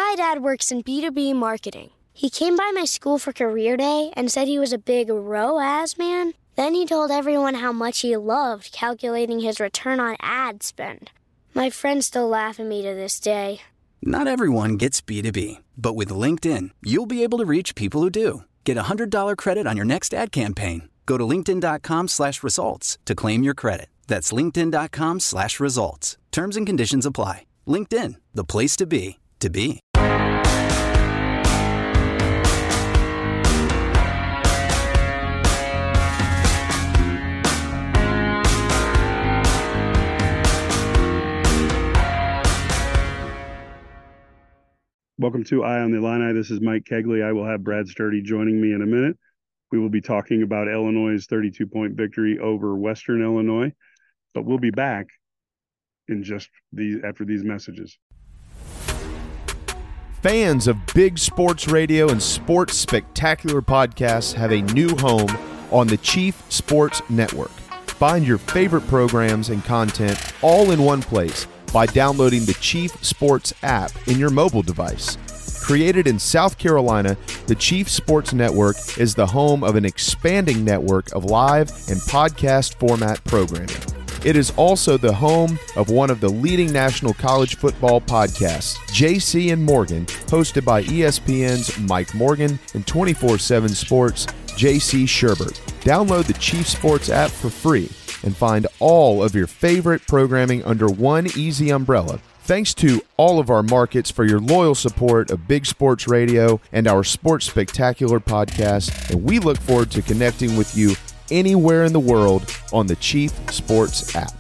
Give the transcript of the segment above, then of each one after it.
My dad works in B2B marketing. He came by my school for career day and said he was a big ROAS man. Then he told everyone how much he loved calculating his return on ad spend. My friends still laugh at me to this day. Not everyone gets B2B, but with LinkedIn, you'll be able to reach people who do. Get a $100 credit on your next ad campaign. Go to linkedin.com/results to claim your credit. That's linkedin.com/results. Terms and conditions apply. LinkedIn, the place to be, to be. Welcome to Eye on the Illini. This is Mike Kegley. I will have Brad Sturdy joining me in a minute. We will be talking about Illinois' 32-point victory over Western Illinois, but we'll be back in just after these messages. Fans of big sports radio and sports spectacular podcasts have a new home on the Chief Sports Network. Find your favorite programs and content all in one place by downloading the Chief Sports app in your mobile device. Created in South Carolina, the Chief Sports Network is the home of an expanding network of live and podcast format programming. It is also the home of one of the leading national college football podcasts, JC and Morgan, hosted by ESPN's Mike Morgan and 24/7 Sports' JC Sherbert. Download the Chief Sports app for free and find all of your favorite programming under one easy umbrella. Thanks to all of our markets for your loyal support of Big Sports Radio and our Sports Spectacular podcast, and we look forward to connecting with you anywhere in the world on the Chief Sports app.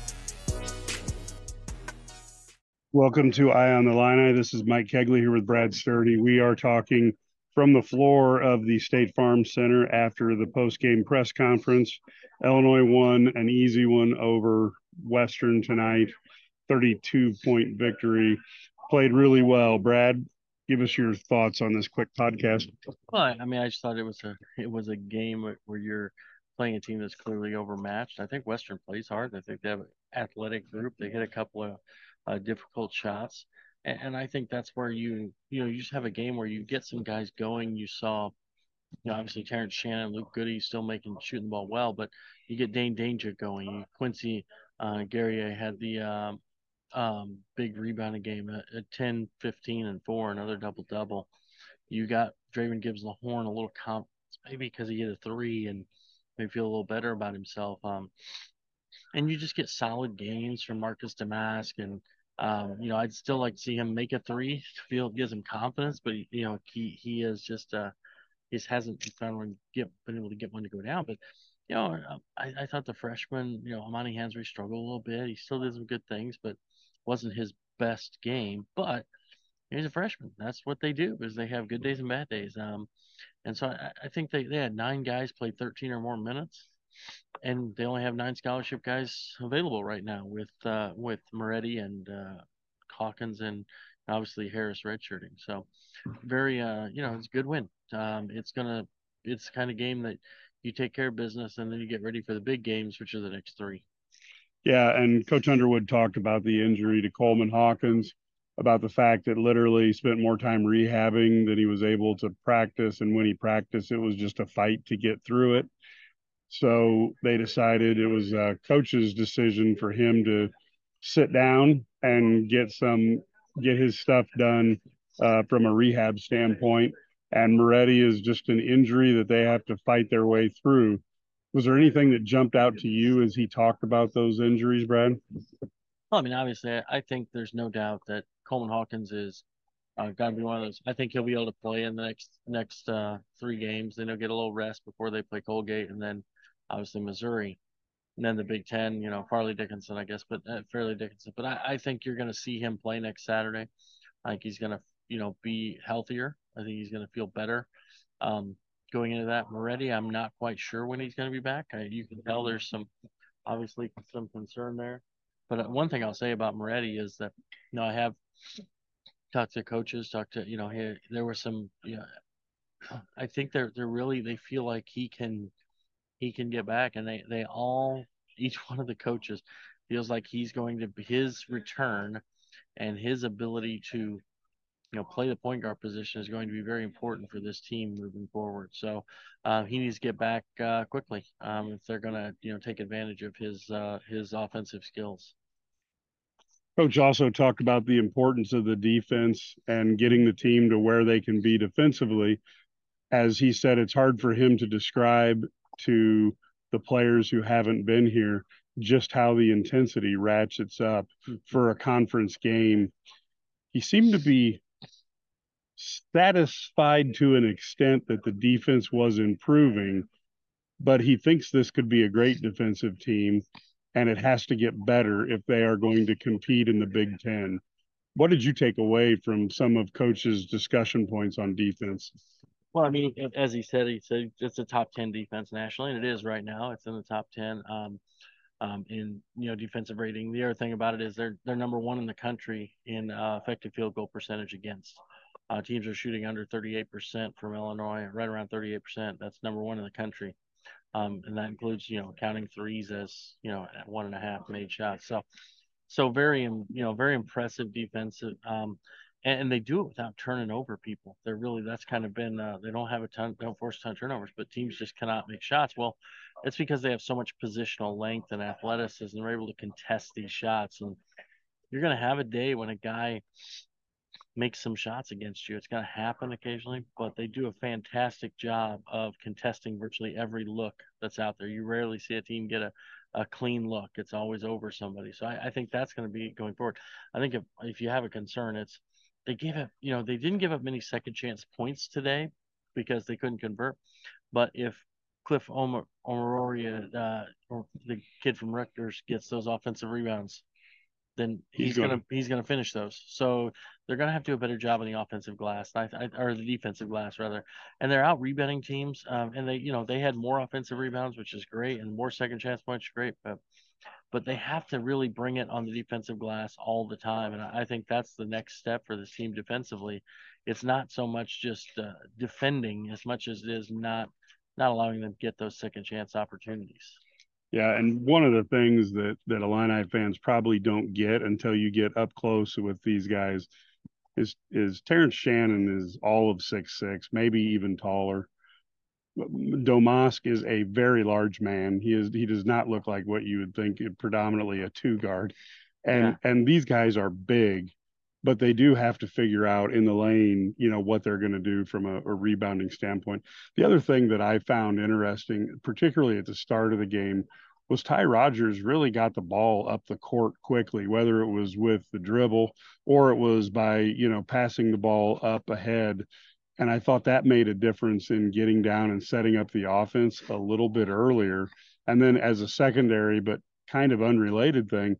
Welcome to Eye on the Illini. This is Mike Kegley here with Brad Sturdy. We are talking from the floor of the State Farm Center after the post-game press conference. Illinois won an easy one over Western tonight, 32-point victory. Played really well. Brad, give us your thoughts on this quick podcast. Well, I mean, I just thought it was a game where you're playing a team that's clearly overmatched. I think Western plays hard. I think they have an athletic group. They hit a couple of difficult shots. And I think that's where you just have a game where you get some guys going. You saw, obviously Terrence Shannon, Luke Goody still shooting the ball well, but you get Dane Danger going. Quincy Guerrier had the big rebounding game at 10, 15, and 4, another double-double. You got Draven Gibbs-LaHorn a little confidence, maybe because he hit a 3 and maybe feel a little better about himself. And you just get solid games from Marcus Damask and I'd still like to see him make a 3 to gives him confidence, but he is just he hasn't been able to get one to go down. But I thought the freshman, Amani Hansry struggled a little bit. He still did some good things, but wasn't his best game. But he's a freshman. That's what they do, is they have good days and bad days. And so I think they had 9 guys play 13 or more minutes. And they only have 9 scholarship guys available right now with Moretti and Hawkins and obviously Harris redshirting. So very, it's a good win. It's the kind of game that you take care of business and then you get ready for the big games, which are the next 3. Yeah, and Coach Underwood talked about the injury to Coleman Hawkins, about the fact that literally he spent more time rehabbing than he was able to practice. And when he practiced, it was just a fight to get through it. So they decided it was a coach's decision for him to sit down and get his stuff done from a rehab standpoint. And Moretti is just an injury that they have to fight their way through. Was there anything that jumped out to you as he talked about those injuries, Brad? Well, I mean, obviously, I think there's no doubt that Coleman Hawkins is got to be one of those. I think he'll be able to play in the next 3 games. Then he'll get a little rest before they play Colgate, and then obviously Missouri, and then the Big Ten. Farley Dickinson, I guess, but Fairleigh Dickinson. But I think you're going to see him play next Saturday. I think he's going to be healthier. I think he's going to feel better. Going into that, Moretti, I'm not quite sure when he's going to be back. You can tell there's obviously some concern there. But one thing I'll say about Moretti is that, I have talked to coaches, there were some, I think they feel like he can get back, and they all, each one of the coaches feels like he's going to, his return and his ability to play the point guard position is going to be very important for this team moving forward. So he needs to get back quickly if they're going to take advantage of his offensive skills. Coach also talked about the importance of the defense and getting the team to where they can be defensively. As he said, it's hard for him to describe to the players who haven't been here just how the intensity ratchets up for a conference game. He seemed to be satisfied to an extent that the defense was improving, but he thinks this could be a great defensive team, and it has to get better if they are going to compete in the Big Ten. What did you take away from some of Coach's discussion points on defense? Well, I mean, as he said it's a top 10 defense nationally, and it is right now. It's in the top 10 in defensive rating. The other thing about it is they're number one in the country in effective field goal percentage against. Teams are shooting under 38% from Illinois, right around 38%. That's number one in the country. And that includes, counting threes as, at 1.5 made shots. So very, very impressive defensive. And they do it without turning over people. That's kind of been, they don't force a ton of turnovers, but teams just cannot make shots. Well, it's because they have so much positional length and athleticism. They're able to contest these shots. And you're going to have a day when a guy makes some shots against you. It's going to happen occasionally, but they do a fantastic job of contesting virtually every look that's out there. You rarely see a team get a clean look. It's always over somebody. So I think that's going to be going forward. I think if you have a concern, it's they didn't give up many second chance points today because they couldn't convert. But if Cliff Omoruyi, or the kid from Rutgers, gets those offensive rebounds, then he's gonna finish those. So they're gonna have to do a better job on the offensive glass, or the defensive glass rather. And they're out rebounding teams, and they had more offensive rebounds, which is great, and more second chance points, great. But they have to really bring it on the defensive glass all the time, and I think that's the next step for this team defensively. It's not so much just defending as much as it is not allowing them to get those second chance opportunities. Yeah, and one of the things that Illini fans probably don't get until you get up close with these guys is Terrence Shannon is all of 6'6", maybe even taller. Domask is a very large man. He does not look like what you would think predominantly a two guard, and these guys are big, but they do have to figure out in the lane, what they're going to do from a rebounding standpoint. The other thing that I found interesting, particularly at the start of the game, was Ty Rodgers really got the ball up the court quickly, whether it was with the dribble or it was by, passing the ball up ahead. And I thought that made a difference in getting down and setting up the offense a little bit earlier. And then as a secondary, but kind of unrelated thing,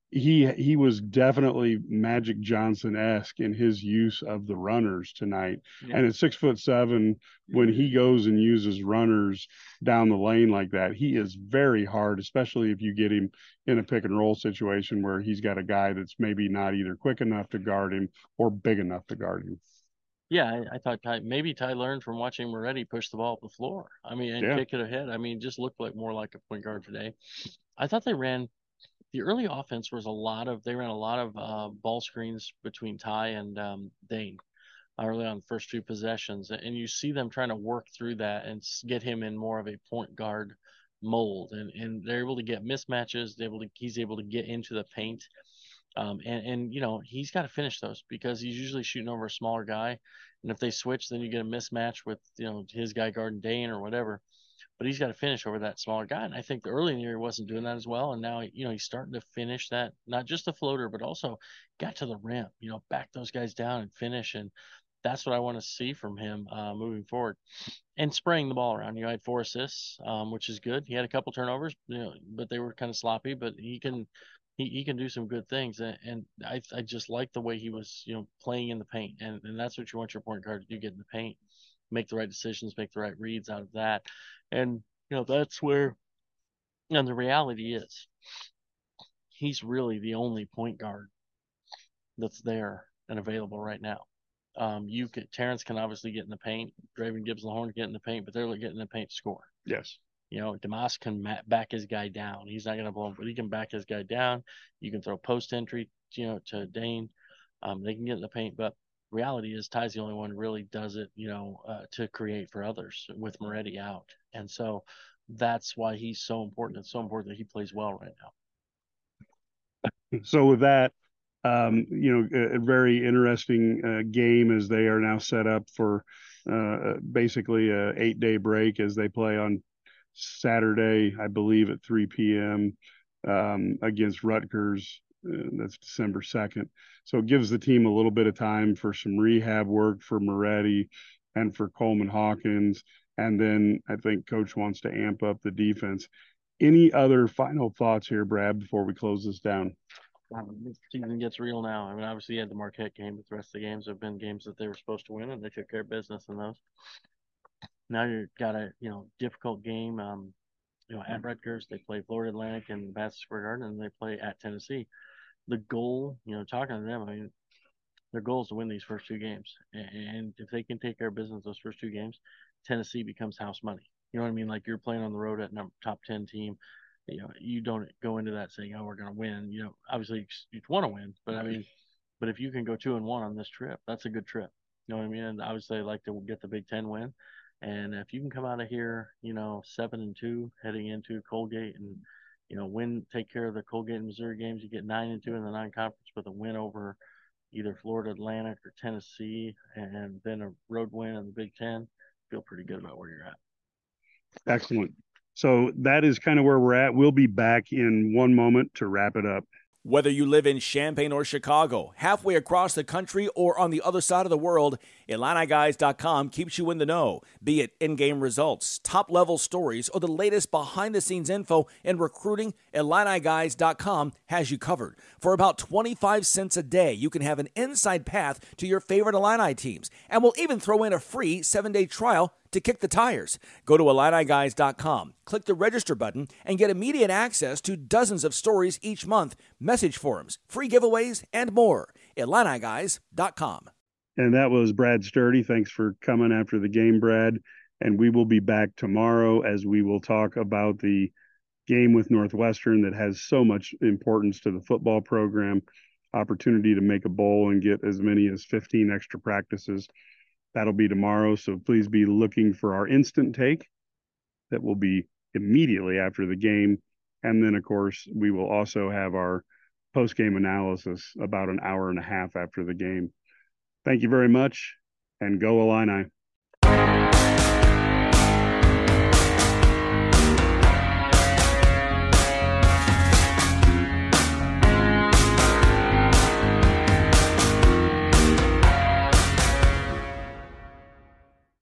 he was definitely Magic Johnson-esque in his use of the runners tonight. Yeah. And at 6'7", when he goes and uses runners down the lane like that, he is very hard, especially if you get him in a pick and roll situation where he's got a guy that's maybe not either quick enough to guard him or big enough to guard him. Yeah, I thought Ty learned from watching Moretti push the ball up the floor. I mean, and kick it ahead. I mean, just looked more like a point guard today. I thought the early offense was they ran a lot of ball screens between Ty and Dane early on the first few possessions. And you see them trying to work through that and get him in more of a point guard mold. And they're able to get mismatches. He's able to get into the paint. And he's got to finish those because he's usually shooting over a smaller guy. And if they switch, then you get a mismatch with, his guy guarding Dane or whatever. But he's got to finish over that smaller guy. And I think early in the year he wasn't doing that as well. And now, he's starting to finish that, not just the floater, but also got to the rim, back those guys down and finish. And that's what I want to see from him moving forward. And spraying the ball around. I had 4 assists, which is good. He had a couple turnovers, but they were kind of sloppy. But he can do some good things, and I just like the way he was, playing in the paint, and that's what you want your point guard to do: get in the paint, make the right decisions, make the right reads out of that, and that's where. And the reality is, he's really the only point guard that's there and available right now. Terrence can obviously get in the paint, Draven Gibbs-Lahorn get in the paint, but they're getting in the paint to score. Yes. Domas can back his guy down. He's not going to blow him, but he can back his guy down. You can throw post entry, to Dane. They can get in the paint, but reality is Ty's the only one who really does it, to create for others with Moretti out. And so that's why he's so important. It's so important that he plays well right now. So with that, a very interesting game as they are now set up for basically a 8-day break as they play on Saturday, I believe at 3 p.m. Against Rutgers. That's December 2nd. So it gives the team a little bit of time for some rehab work for Moretti and for Coleman Hawkins. And then I think Coach wants to amp up the defense. Any other final thoughts here, Brad, before we close this down? This season gets real now. I mean, obviously you had the Marquette game, but the rest of the games have been games that they were supposed to win, and they took care of business in those. Now you've got a difficult game. At Rutgers, they play Florida Atlantic and Madison Square Garden, and they play at Tennessee. The goal, talking to them, I mean, their goal is to win these first two games, and if they can take care of business those first two games, Tennessee becomes house money. You know what I mean? Like, you're playing on the road at top 10 team. You don't go into that saying, "Oh, we're going to win." Obviously you want to win, but if you can go 2-1 on this trip, that's a good trip. You know what I mean? And obviously I'd like to get the Big Ten win. And if you can come out of here, 7-2 heading into Colgate and, take care of the Colgate and Missouri games, you get 9-2 in the non-conference with a win over either Florida Atlantic or Tennessee, and then a road win in the Big Ten. Feel pretty good about where you're at. Excellent. So that is kind of where we're at. We'll be back in one moment to wrap it up. Whether you live in Champaign or Chicago, halfway across the country, or on the other side of the world, IlliniGuys.com keeps you in the know. Be it in-game results, top-level stories, or the latest behind-the-scenes info in recruiting, IlliniGuys.com has you covered. For about 25 cents a day, you can have an inside path to your favorite Illini teams, and we'll even throw in a free 7-day trial to kick the tires. Go to IlliniGuys.com, click the register button, and get immediate access to dozens of stories each month, message forums, free giveaways, and more. IlliniGuys.com. And that was Brad Sturdy. Thanks for coming after the game, Brad. And we will be back tomorrow as we will talk about the game with Northwestern that has so much importance to the football program, opportunity to make a bowl and get as many as 15 extra practices. That'll be tomorrow, so please be looking for our instant take. That will be immediately after the game. And then, of course, we will also have our post-game analysis about an hour and a half after the game. Thank you very much, and go Illini.